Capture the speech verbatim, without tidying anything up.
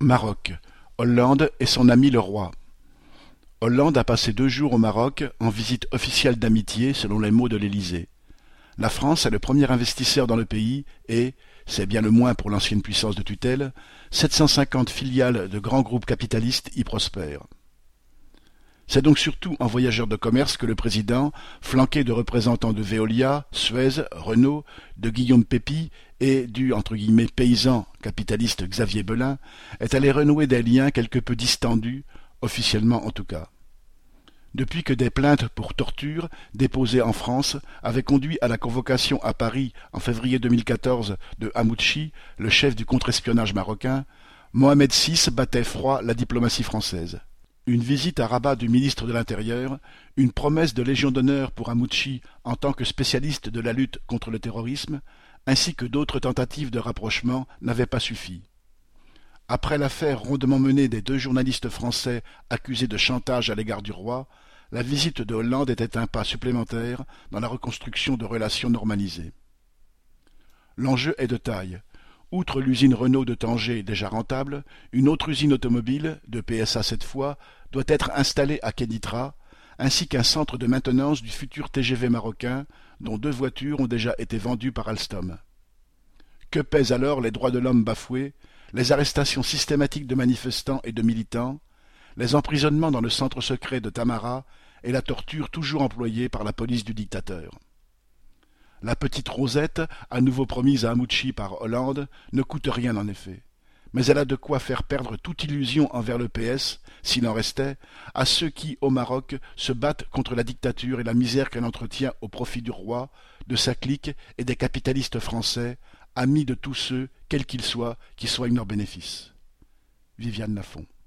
Maroc. Hollande et son ami le roi. Hollande a passé deux jours au Maroc, en visite officielle d'amitié selon les mots de l'Élysée. La France est le premier investisseur dans le pays et, c'est bien le moins pour l'ancienne puissance de tutelle, sept cent cinquante filiales de grands groupes capitalistes y prospèrent. C'est donc surtout en voyageur de commerce que le président, flanqué de représentants de Veolia, Suez, Renault, de Guillaume Pépi et du entre guillemets, « paysan » capitaliste Xavier Belin, est allé renouer des liens quelque peu distendus, officiellement en tout cas. Depuis que des plaintes pour torture, déposées en France, avaient conduit à la convocation à Paris en février deux mille quatorze de Hammoudchi, le chef du contre-espionnage marocain, Mohamed six battait froid la diplomatie française. Une visite à Rabat du ministre de l'Intérieur, une promesse de Légion d'honneur pour Hammoudchi en tant que spécialiste de la lutte contre le terrorisme, ainsi que d'autres tentatives de rapprochement n'avaient pas suffi. Après l'affaire rondement menée des deux journalistes français accusés de chantage à l'égard du roi, la visite de Hollande était un pas supplémentaire dans la reconstruction de relations normalisées. L'enjeu est de taille. Outre l'usine Renault de Tanger déjà rentable, une autre usine automobile, de P S A cette fois, doit être installée à Kénitra, ainsi qu'un centre de maintenance du futur T G V marocain, dont deux voitures ont déjà été vendues par Alstom. Que pèsent alors les droits de l'homme bafoués, les arrestations systématiques de manifestants et de militants, les emprisonnements dans le centre secret de Tamara et la torture toujours employée par la police du dictateur. La petite Rosette, à nouveau promise à Hammoudchi par Hollande, ne coûte rien en effet. Mais elle a de quoi faire perdre toute illusion envers le P S, s'il en restait, à ceux qui, au Maroc, se battent contre la dictature et la misère qu'elle entretient au profit du roi, de sa clique et des capitalistes français, amis de tous ceux, quels qu'ils soient, qui soignent leurs bénéfices. Viviane Lafont.